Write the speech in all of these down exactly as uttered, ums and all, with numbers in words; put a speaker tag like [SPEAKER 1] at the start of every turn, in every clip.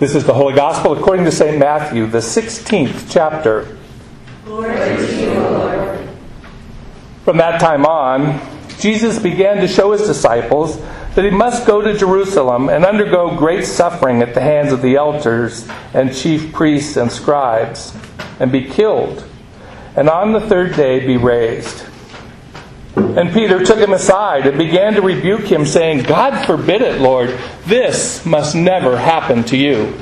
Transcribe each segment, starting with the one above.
[SPEAKER 1] This is the Holy Gospel according to Saint Matthew, the sixteenth chapter.
[SPEAKER 2] Glory to you, Lord.
[SPEAKER 1] From that time on, Jesus began to show his disciples that he must go to Jerusalem and undergo great suffering at the hands of the elders and chief priests and scribes, and be killed, and on the third day be raised. And Peter took him aside and began to rebuke him, saying, God forbid it, Lord, this must never happen to you.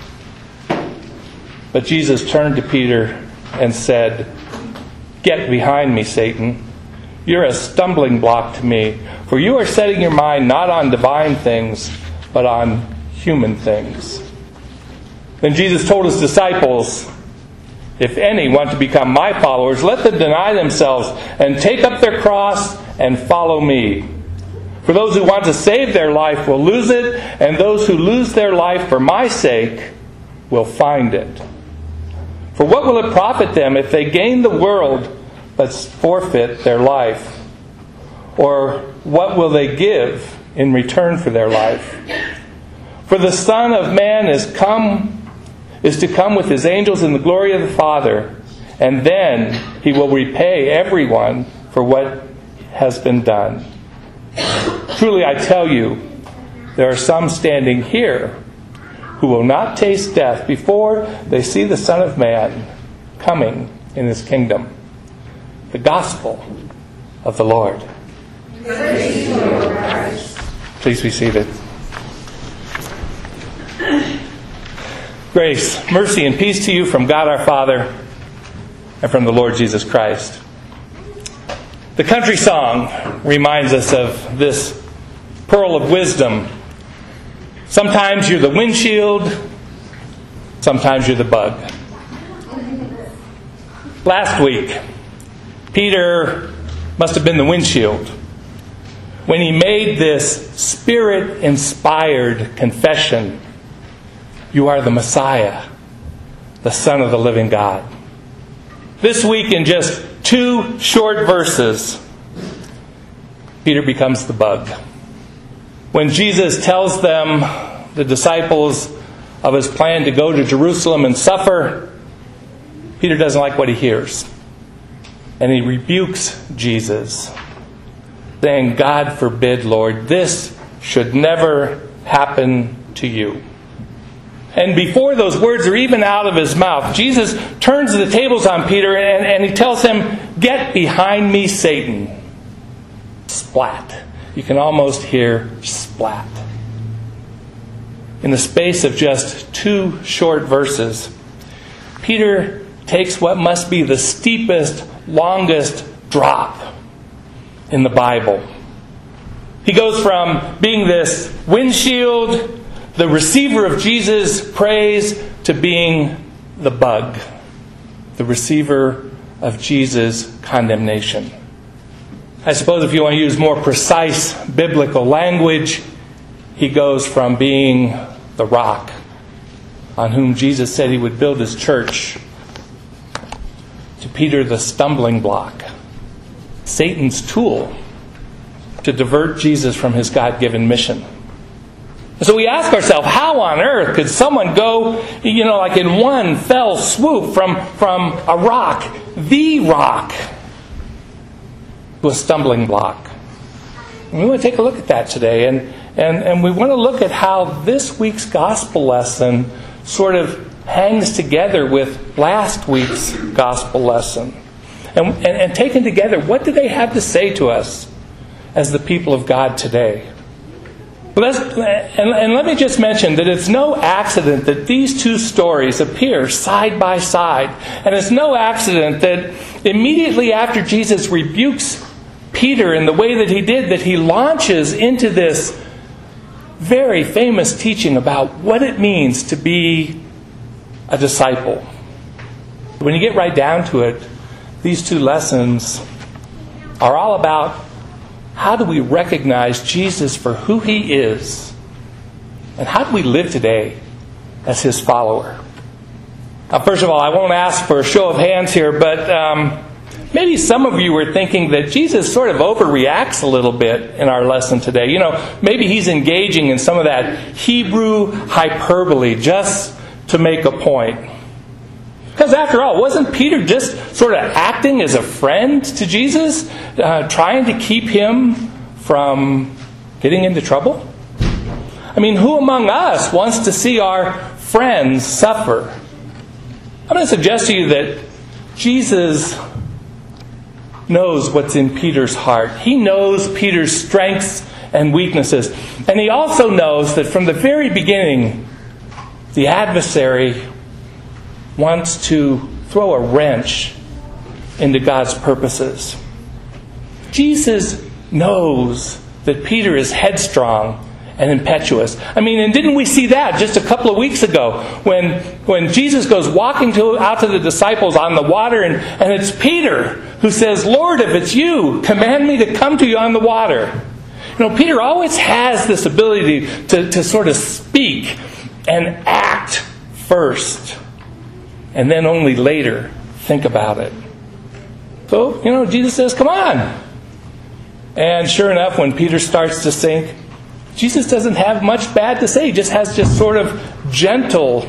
[SPEAKER 1] But Jesus turned to Peter and said, Get behind me, Satan. You're a stumbling block to me, for you are setting your mind not on divine things, but on human things. Then Jesus told his disciples, If any want to become my followers, let them deny themselves and take up their cross and follow me. For those who want to save their life will lose it, and those who lose their life for my sake will find it. For what will it profit them if they gain the world but forfeit their life? Or what will they give in return for their life? For the Son of Man is come is to come with his angels in the glory of the Father, and then he will repay everyone for what has been done. Truly I tell you, there are some standing here who will not taste death before they see the Son of Man coming in his kingdom. The Gospel of the Lord.
[SPEAKER 2] Praise you, Lord Christ.
[SPEAKER 1] Please be seated. Grace, mercy, and peace to you from God our Father and from the Lord Jesus Christ. The country song reminds us of this pearl of wisdom. Sometimes you're the windshield, sometimes you're the bug. Last week, Peter must have been the windshield when he made this Spirit-inspired confession, You are the Messiah, the Son of the living God. This week, in just two short verses, Peter becomes the bug. When Jesus tells them, the disciples, of his plan to go to Jerusalem and suffer, Peter doesn't like what he hears. And he rebukes Jesus, saying, God forbid, Lord, this should never happen to you. And before those words are even out of his mouth, Jesus turns the tables on Peter and, and he tells him, Get behind me, Satan. Splat. You can almost hear splat. In the space of just two short verses, Peter takes what must be the steepest, longest drop in the Bible. He goes from being this windshield, the receiver of Jesus' praise, to being the bug, the receiver of Jesus' condemnation. I suppose if you want to use more precise biblical language, he goes from being the rock on whom Jesus said he would build his church to Peter the stumbling block, Satan's tool to divert Jesus from his God-given mission. So we ask ourselves, how on earth could someone go, you know, like in one fell swoop from, from a rock, the rock, to a stumbling block? And we want to take a look at that today. And, and, and we want to look at how this week's gospel lesson sort of hangs together with last week's gospel lesson. And, and, and taken together, what do they have to say to us as the people of God today? Let's, and, and let me just mention that it's no accident that these two stories appear side by side. And it's no accident that immediately after Jesus rebukes Peter in the way that he did, that he launches into this very famous teaching about what it means to be a disciple. When you get right down to it, these two lessons are all about how do we recognize Jesus for who he is, and how do we live today as his follower. Now, first of all, I won't ask for a show of hands here, but um, Maybe some of you were thinking that Jesus sort of overreacts a little bit in our lesson today. You know, maybe he's engaging in some of that Hebrew hyperbole just to make a point. Because after all, wasn't Peter just sort of acting as a friend to Jesus, uh, trying to keep him from getting into trouble? I mean, who among us wants to see our friends suffer? I'm going to suggest to you that Jesus knows what's in Peter's heart. He knows Peter's strengths and weaknesses. And he also knows that from the very beginning, the adversary wants to throw a wrench into God's purposes. Jesus knows that Peter is headstrong and impetuous. I mean, and didn't we see that just a couple of weeks ago when when Jesus goes walking to, out to the disciples on the water, and, and it's Peter who says, "Lord, if it's you, command me to come to you on the water." You know, Peter always has this ability to, to sort of speak and act first, and then only later think about it. So, you know, Jesus says, "Come on." And sure enough, when Peter starts to sink, Jesus doesn't have much bad to say. He just has just sort of gentle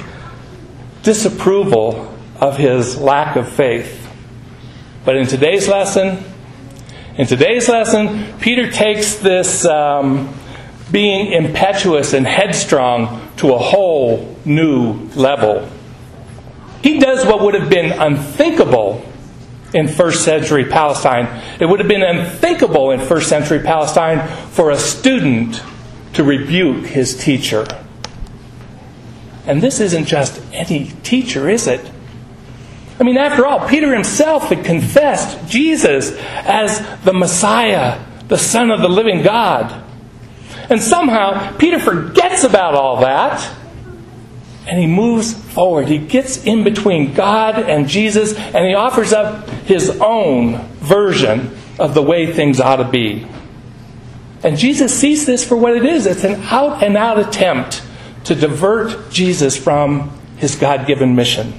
[SPEAKER 1] disapproval of his lack of faith. But in today's lesson, in today's lesson, Peter takes this um, being impetuous and headstrong to a whole new level. He does what would have been unthinkable in first century Palestine. It would have been unthinkable in first century Palestine for a student to rebuke his teacher. And this isn't just any teacher, is it? I mean, after all, Peter himself had confessed Jesus as the Messiah, the Son of the living God. And somehow, Peter forgets about all that, and he moves forward. He gets in between God and Jesus, and he offers up his own version of the way things ought to be. And Jesus sees this for what it is. It's an out-and-out attempt to divert Jesus from his God-given mission.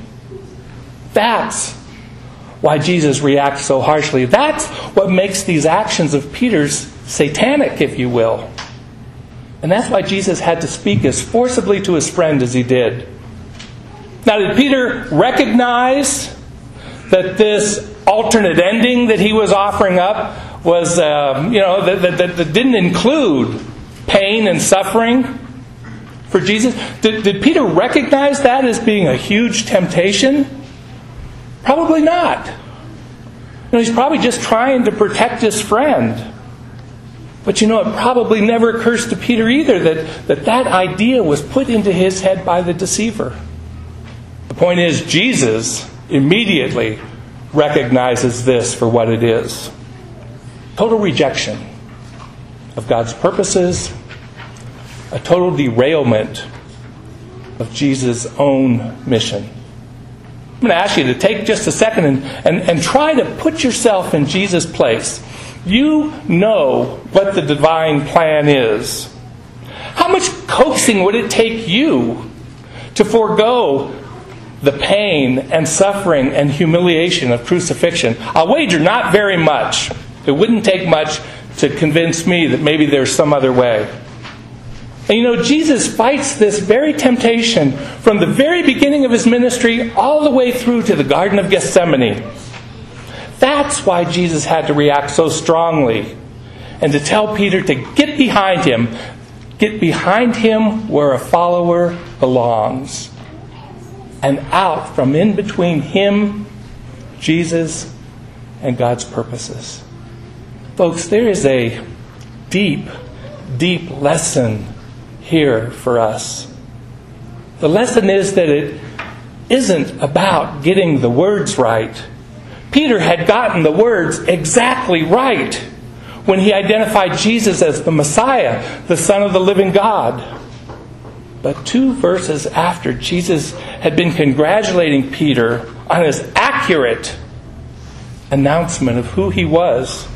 [SPEAKER 1] That's why Jesus reacts so harshly. That's what makes these actions of Peter's satanic, if you will. And that's why Jesus had to speak as forcibly to his friend as he did. Now, did Peter recognize that this alternate ending that he was offering up was, uh, you know, that, that, that didn't include pain and suffering for Jesus? Did, did Peter recognize that as being a huge temptation? Probably not. You know, he's probably just trying to protect his friend. But you know, it probably never occurs to Peter either that, that that idea was put into his head by the deceiver. The point is, Jesus immediately recognizes this for what it is. Total rejection of God's purposes, a total derailment of Jesus' own mission. I'm going to ask you to take just a second and, and, and try to put yourself in Jesus' place. You know what the divine plan is. How much coaxing would it take you to forego the pain and suffering and humiliation of crucifixion? I'll wager not very much. It wouldn't take much to convince me that maybe there's some other way. And you know, Jesus fights this very temptation from the very beginning of his ministry all the way through to the Garden of Gethsemane. That's why Jesus had to react so strongly and to tell Peter to get behind him. Get behind him where a follower belongs. And out from in between him, Jesus, and God's purposes. Folks, there is a deep, deep lesson here for us. The lesson is that it isn't about getting the words right. Peter had gotten the words exactly right when he identified Jesus as the Messiah, the Son of the living God. But two verses after Jesus had been congratulating Peter on his accurate announcement of who he was,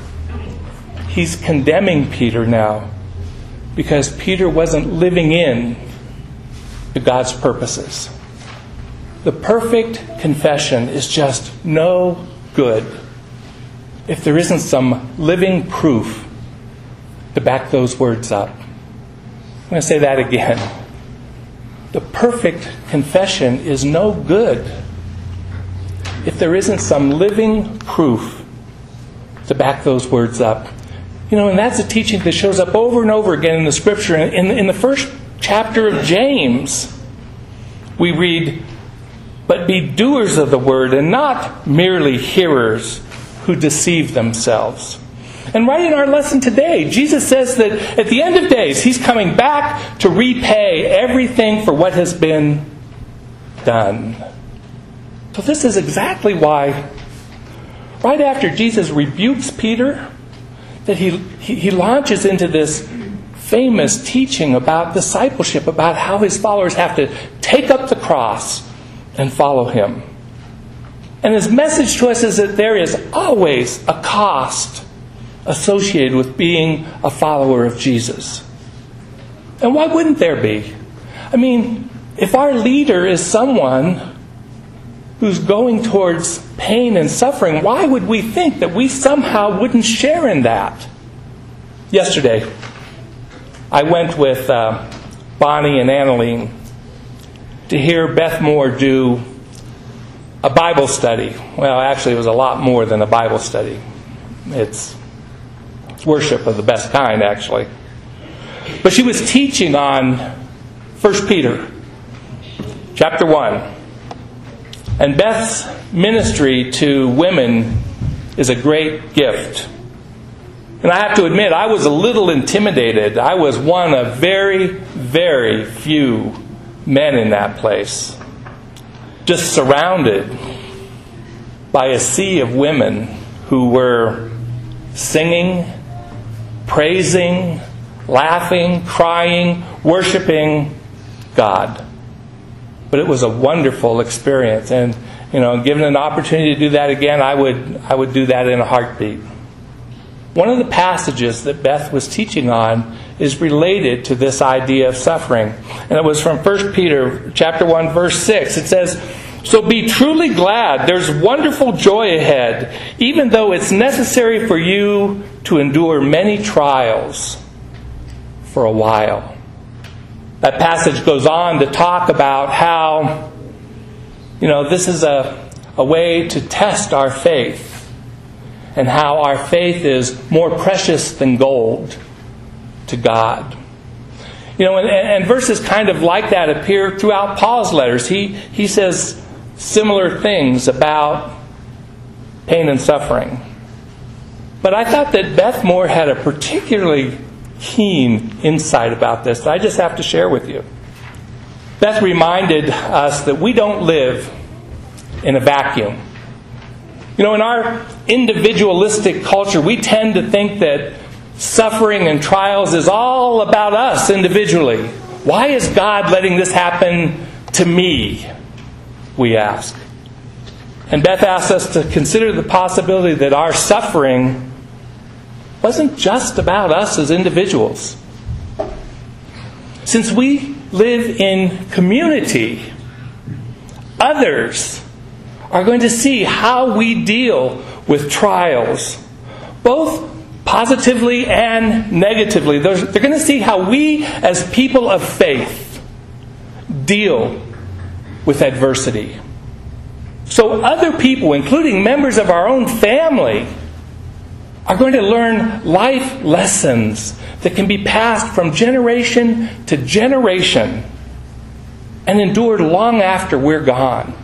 [SPEAKER 1] he's condemning Peter now because Peter wasn't living in to God's purposes. The perfect confession is just no, good if there isn't some living proof to back those words up. I'm going to say that again. The perfect confession is no good if there isn't some living proof to back those words up. You know, and that's a teaching that shows up over and over again in the Scripture. In, in the first chapter of James, we read, "But be doers of the word and not merely hearers who deceive themselves." And right in our lesson today, Jesus says that at the end of days, He's coming back to repay everything for what has been done. So this is exactly why, right after Jesus rebukes Peter, that he, he, he launches into this famous teaching about discipleship, about how His followers have to take up the cross and follow Him. And His message to us is that there is always a cost associated with being a follower of Jesus. And why wouldn't there be? I mean, if our leader is someone who's going towards pain and suffering, why would we think that we somehow wouldn't share in that? Yesterday, I went with uh, Bonnie and Annaline to hear Beth Moore do a Bible study. Well, actually, it was a lot more than a Bible study. It's, it's worship of the best kind, actually. But she was teaching on First Peter, chapter one. And Beth's ministry to women is a great gift. And I have to admit, I was a little intimidated. I was one of very, very few men in that place, just surrounded by a sea of women who were singing, praising, laughing, crying, worshiping God. But it was a wonderful experience, and you know, given an opportunity to do that again, I would I would do that in a heartbeat. One of the passages that Beth was teaching on is related to this idea of suffering. And it was from First Peter chapter one, verse six. It says, "So be truly glad. There's wonderful joy ahead, even though it's necessary for you to endure many trials for a while." That passage goes on to talk about how, you know, this is a, a way to test our faith, and how our faith is more precious than gold to God. You know, and, and verses kind of like that appear throughout Paul's letters. He, he says similar things about pain and suffering. But I thought that Beth Moore had a particularly keen insight about this that I just have to share with you. Beth reminded us that we don't live in a vacuum. You know, in our individualistic culture, we tend to think that suffering and trials is all about us individually. Why is God letting this happen to me? We ask. And Beth asked us to consider the possibility that our suffering wasn't just about us as individuals. Since we live in community, others are going to see how we deal with trials, both positively and negatively. They're going to see how we, as people of faith, deal with adversity. So other people, including members of our own family, are going to learn life lessons that can be passed from generation to generation and endured long after we're gone.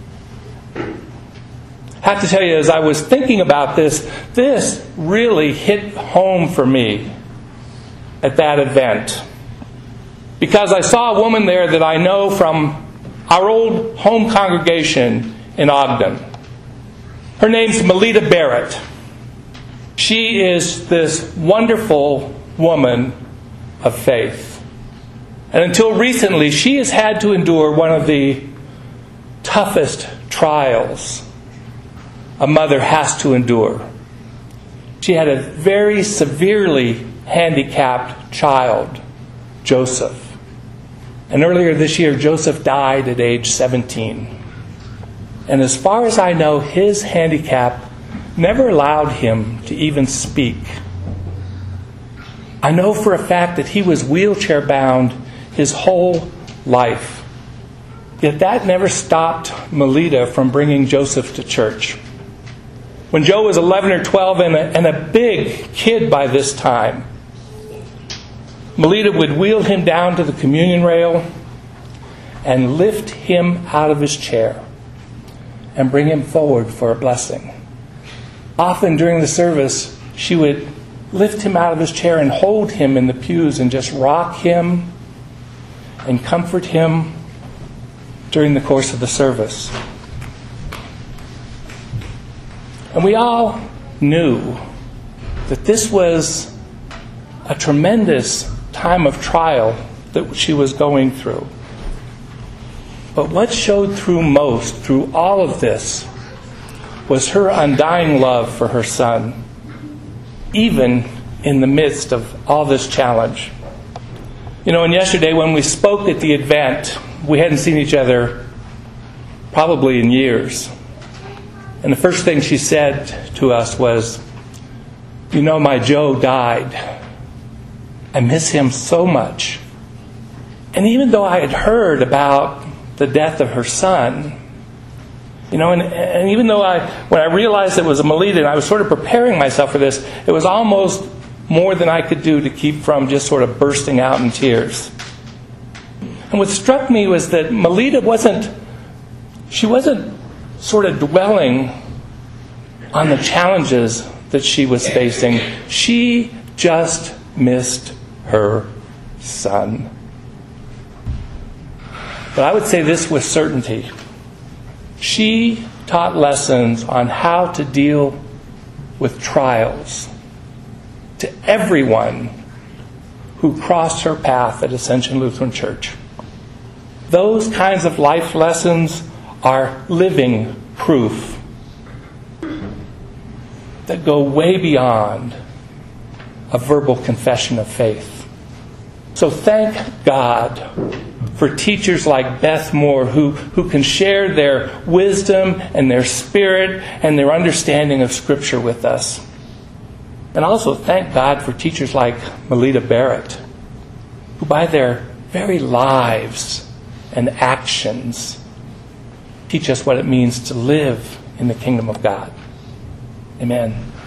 [SPEAKER 1] I have to tell you, as I was thinking about this, this really hit home for me at that event. Because I saw a woman there that I know from our old home congregation in Ogden. Her name's Melita Barrett. She is this wonderful woman of faith. And until recently, she has had to endure one of the toughest trials a mother has to endure. She had a very severely handicapped child, Joseph. And earlier this year, Joseph died at age seventeen. And as far as I know, his handicap never allowed him to even speak. I know for a fact that he was wheelchair bound his whole life. Yet that never stopped Melita from bringing Joseph to church. When Joe was eleven or twelve and a, and a big kid by this time, Melita would wheel him down to the communion rail and lift him out of his chair and bring him forward for a blessing. Often during the service, she would lift him out of his chair and hold him in the pews and just rock him and comfort him during the course of the service. And we all knew that this was a tremendous time of trial that she was going through. But what showed through most through all of this was her undying love for her son, even in the midst of all this challenge. You know, and yesterday when we spoke at the Advent, we hadn't seen each other probably in years. And the first thing she said to us was, "You know, my Joe died. I miss him so much." And even though I had heard about the death of her son, you know, and, and even though I, when I realized it was a Melita and I was sort of preparing myself for this, it was almost more than I could do to keep from just sort of bursting out in tears. And what struck me was that Melita wasn't, she wasn't sort of dwelling on the challenges that she was facing. She just missed her son. But I would say this with certainty. She taught lessons on how to deal with trials to everyone who crossed her path at Ascension Lutheran Church. Those kinds of life lessons are living proof that go way beyond a verbal confession of faith. So thank God for teachers like Beth Moore who, who can share their wisdom and their spirit and their understanding of Scripture with us. And also thank God for teachers like Melita Barrett, who by their very lives and actions teach us what it means to live in the kingdom of God. Amen.